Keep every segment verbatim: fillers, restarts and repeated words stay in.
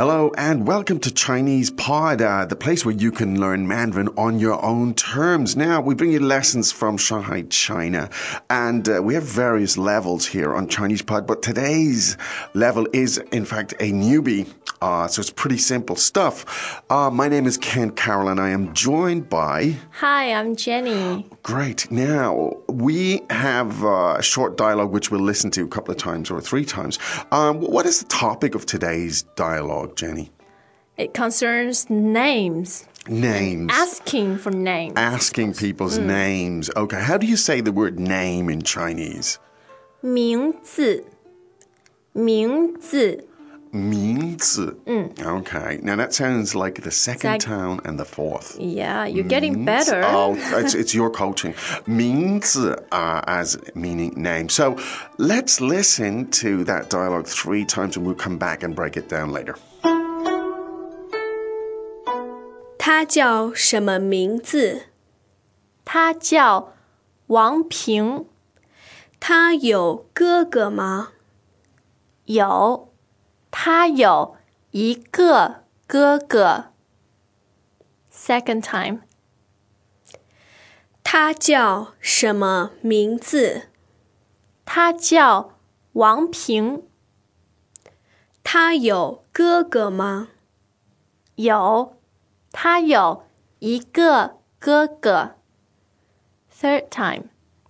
Hello and welcome to Chinese Pod, uh, the place where you can learn Mandarin on your own terms. Now, we bring you lessons from Shanghai, China, and uh, we have various levels here on Chinese Pod, but today's level is, in fact, a newbie. Uh, so it's pretty simple stuff. Uh, my name is Ken Carroll, and I am joined by... Hi, I'm Jenny. Great. Now, we have uh, a short dialogue which we'll listen to a couple of times or three times. Um, what is the topic of today's dialogue, Jenny? It concerns names. Names. Asking for names. Asking people's mm. names. Okay, how do you say the word name in Chinese? 名字名字名字. Mm. Okay. Now that sounds like the second like, tone and the fourth. Yeah, you're getting better. Oh, it's, it's your coaching. 名字 uh, as meaning name. So let's listen to that dialogue three times and we'll come back and break it down later. 他叫什么名字？ 他叫王平。 他有哥哥吗？ 有。他有一个哥哥。Second time. 他叫什么名字？ 他叫王平。 他有哥哥吗？ 有。他有一个哥哥。Third time.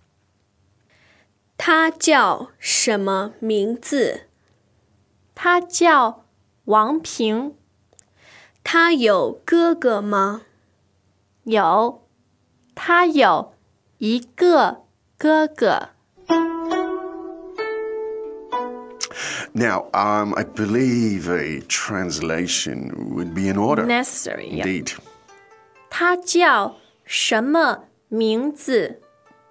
他叫什么名字？ 他叫王平。 他有哥哥吗？ 有。他有一个哥哥。 Now, um, I believe a translation would be in order. Necessary, yeah. Indeed. 他叫什么名字？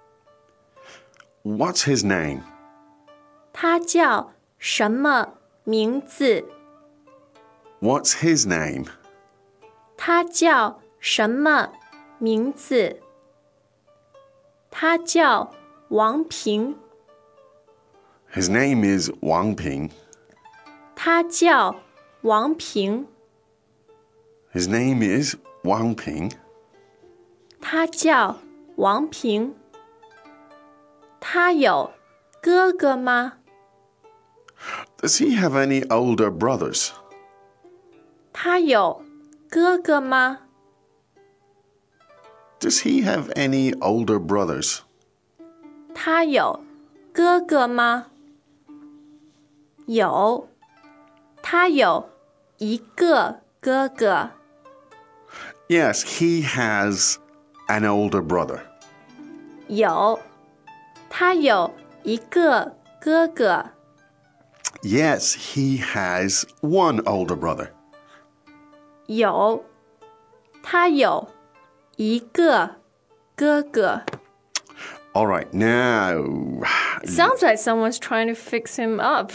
What's his name? 他叫什么名字？ What's his name? 他叫什么名字？他叫王平。 His name is Wang Ping. 他叫王平。 His name is Wang Ping. 他叫王平。他有哥哥吗？ Does he have any older brothers? 他有哥哥吗？ Does he have any older brothers? 他有哥哥吗？有。他有一个哥哥。 Yes, he has an older brother. 有。他有一个哥哥。 Yes, he has one older brother. 有。他有一个哥哥。 All right, now... Sounds like someone's trying to fix him up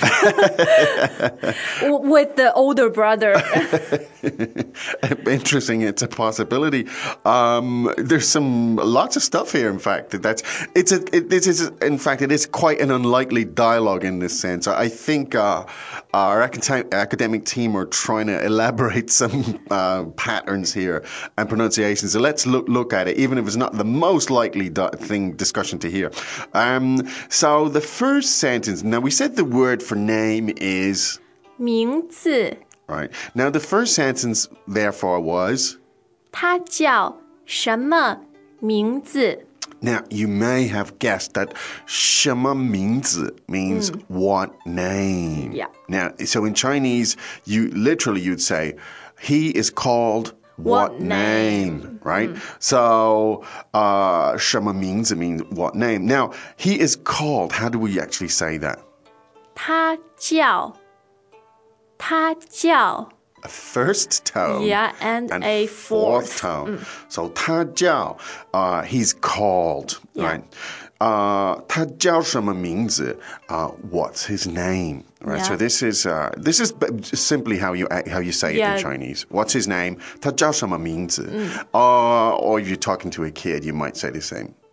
with the older brother. Interesting, it's a possibility. Um, there's some lots of stuff here. In fact, that's it's a it, this is in fact it is quite an unlikely dialogue in this sense. I think uh, our acad- academic team are trying to elaborate some uh, patterns here and pronunciations. So let's look look at it, even if it's not the most likely di- thing discussion to hear. Um, so the first sentence. Now we said the word for name is 名字。 Right. Now, the first sentence, therefore, was... 他叫什么名字? Now, you may have guessed that 什么名字 means mm. what name. Yeah. Now, so in Chinese, you literally, you'd say, he is called what, what name, name? right? Mm. So, uh, 什么名字 means what name. Now, he is called. How do we actually say that? 他叫他叫 A first tone. Yeah, and, and a fourth, fourth tone. Mm. So 他叫, uh, he's called, yeah. right? Uh, 他叫什么名字? Uh, what's his name? Right. Yeah. So this is uh, this is simply how you how you say yeah. it in Chinese. What's his name? 他叫什么名字? Mm. Uh, or if you're talking to a kid, you might say the same.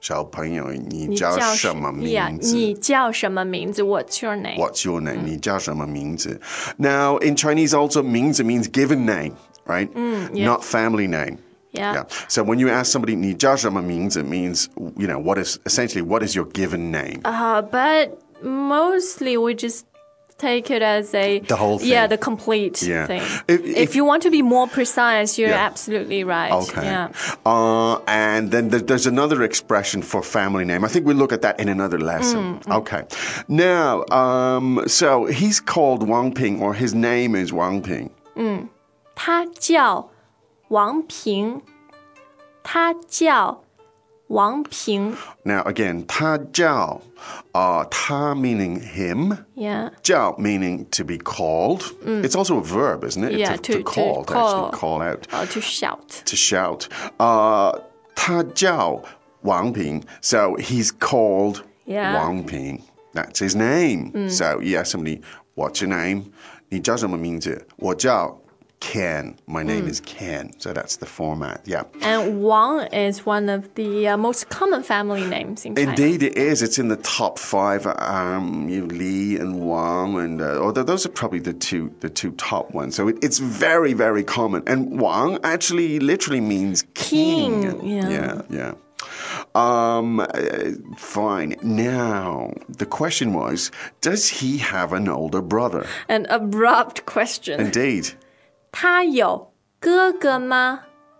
小朋友，你你叫叫什么 Yeah, 名字？ 你叫什么名字 What's your name? What's your name? 你叫什么名字？ Now, in Chinese also, 名字 means given name, right? yeah. Not family name. Yeah. So when you ask somebody, 你叫什么名字 means, you know, what is, essentially, what is your given name? Uh, but mostly we just take it as a The whole thing. Yeah, the complete Yeah. thing. If- If, if- you want to be more precise, you're Yeah. absolutely right. Okay. Yeah. Uh, and then there, there's another expression for family name. I think we'll look at that in another lesson. Okay. Now, um, so he's called Wang Ping, or his name is Wang Ping. 他叫王平。他叫王平。 Now, again, 他叫, uh, 他 meaning him, Yeah. 叫 meaning to be called. It's also a verb, isn't it? Yeah, to, to- to call, to call. actually call out. Uh, to shout. To shout. Uh, 他叫王平. So he's called Yeah. Wang Ping. That's his name. So you ask somebody, what's your name? 你叫什么名字？我叫 Ken. My name is Ken. So that's the format. Yeah. And Wang is one of the uh, most common family names in China. Indeed, it is. It's in the top five. Um, you know, Li and Wang, and uh, although those are probably the two, the two top ones. So it, it's very, very common. And Wang actually literally means king. King, yeah. yeah, yeah. Um, uh, fine. Now the question was, does he have an older brother? An abrupt question. Indeed. 他有哥哥吗？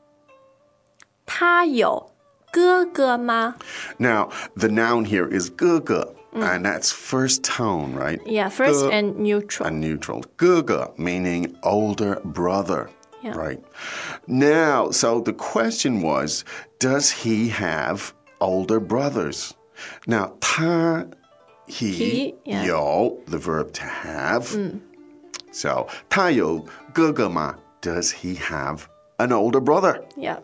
他有哥哥吗？ Now the noun here is 哥哥, and that's first tone, right? Yeah, first 哥 and neutral. and neutral. 哥哥 meaning older brother. Yeah. Right. Now, so the question was, does he have older brothers? Now, 他 he, He, yeah. 有 the verb to have. So, 他有哥哥吗? Does he have an older brother? Yeah.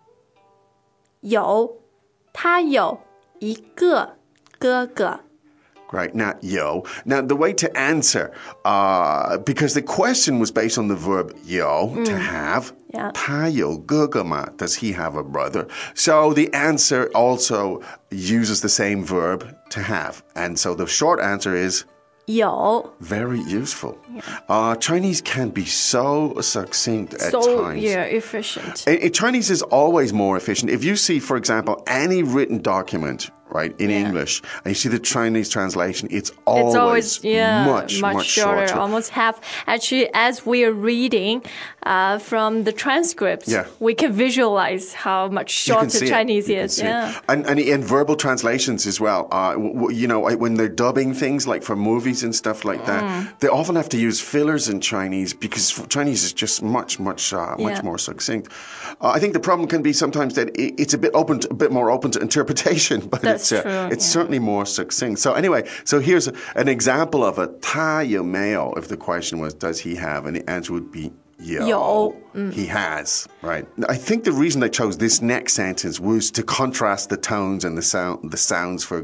有，他有一个哥哥。 Right, now, yo. Now, the way to answer, uh, because the question was based on the verb yo, to have. Yeah. 他有哥哥吗? Does he have a brother? So the answer also uses the same verb, to have. And so the short answer is 有 very useful. Uh, Chinese can be so succinct at so times. yeah efficient. And- and Chinese is always more efficient. If you see, for example, any written document, right, in English, and you see the Chinese translation, it's always, It's always yeah much, much, shorter, shorter. almost half. Actually, as we are reading uh, from the transcripts, Yeah. we can visualize how much You can shorter see it. Chinese You can is. see it. Yeah. And, and in verbal translations as well, uh, w- w- you know, when they're dubbing things like for movies and stuff like that, Mm. they often have to use fillers in Chinese because Chinese is just much, much, uh, much Yeah. more succinct. Uh, I think the problem can be sometimes that it, it's a bit open, to, a bit more open to interpretation, but That's it's uh, true, it's yeah. certainly more succinct. So anyway, so here's a, an example of a 他有没有 if the question was does he have, and the answer would be 有. 有, He has, right? I think the reason I chose this next sentence was to contrast the tones and the sound, the sounds for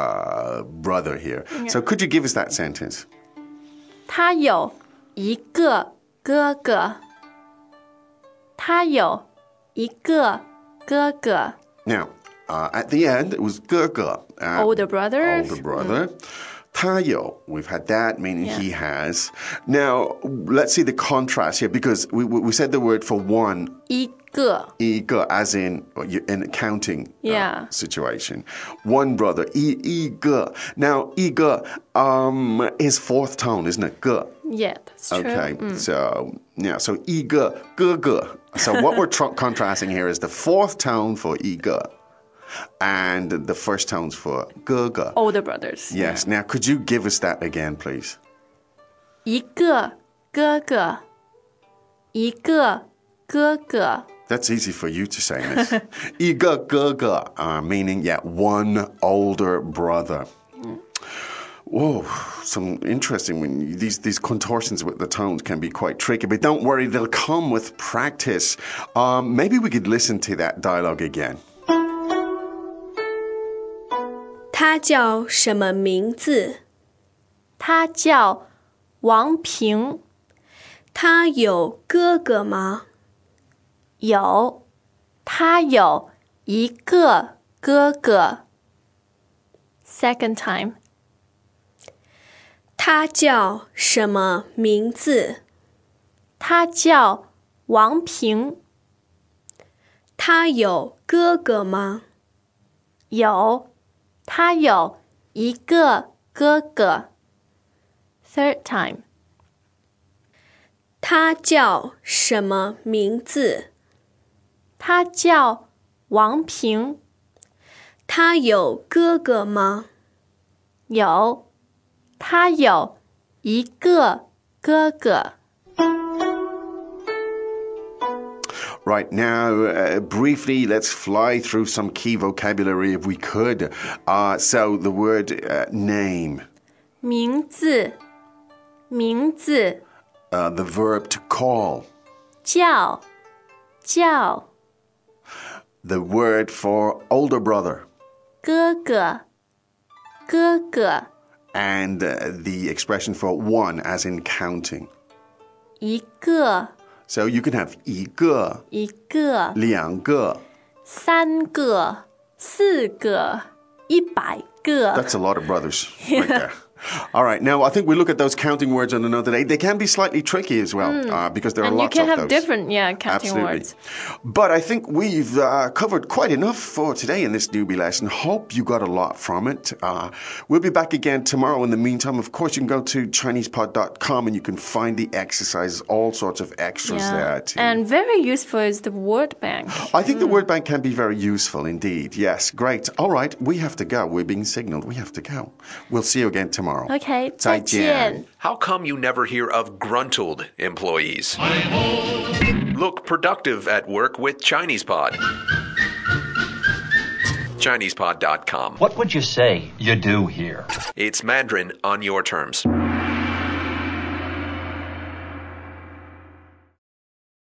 uh, brother here. So could you give us that sentence? 他有一个哥哥。他有一个哥哥。 Now, uh, at the end, it was 哥哥. Uh, Older brother. Older brother. 他有, we've had that, meaning Yeah. he has. Now, let's see the contrast here, because we, we we said the word for one, 一个一个, as in in a counting uh, Yeah. situation. One brother, 一一个. Now, 一个 um, is fourth tone, isn't it? 个. Yeah, that's true. Okay, so yeah, so 一个哥哥. So what we're tr- contrasting here is the fourth tone for 一个 and the first tones for 哥哥. Older brothers. Yes. Now, could you give us that again, please? 一个哥哥。一个哥哥。 That's easy for you to say, miss. 一个哥哥, uh, meaning, yeah, one older brother. Whoa, some interesting when you, these these contortions with the tones can be quite tricky, but don't worry, they'll come with practice. Um, maybe we could listen to that dialogue again. 他叫什么名字？ 他叫王平。 他有哥哥吗？ 有，他有一个哥哥 Second time. 他叫什么名字？ 他叫王平。 他有哥哥吗？ 有，他有一个哥哥。Third time. 他叫什么名字？ 他叫王平。 他有哥哥吗？ 有，他有一个哥哥。 Right, now, uh, briefly, let's fly through some key vocabulary if we could. Uh, so, the word uh, name. 名字，名字。 Uh, the verb to call. 叫，叫。 The word for older brother. 哥哥，哥哥。 And uh, the expression for one, as in counting. 一个。 So you can have 一个, 一个。 两个。 三个，四个，一百个。 That's a lot of brothers right there. All right, now I think we look at those counting words on another day. They can be slightly tricky as well mm. uh, because there and are lots of those. And you can those. have different, yeah, counting Absolutely. words. But I think we've uh, covered quite enough for today in this newbie lesson. Hope you got a lot from it. Uh, we'll be back again tomorrow. In the meantime, of course, you can go to Chinese pod dot com and you can find the exercises, all sorts of extras yeah. there too. And very useful is the word bank. I think mm. the word bank can be very useful indeed. Yes, great. All right, we have to go. We're being signaled. We have to go. We'll see you again tomorrow. Okay. 再见. How come you never hear of gruntled employees? Look productive at work with ChinesePod. Chinese pod dot com. What would you say you do here? It's Mandarin on your terms.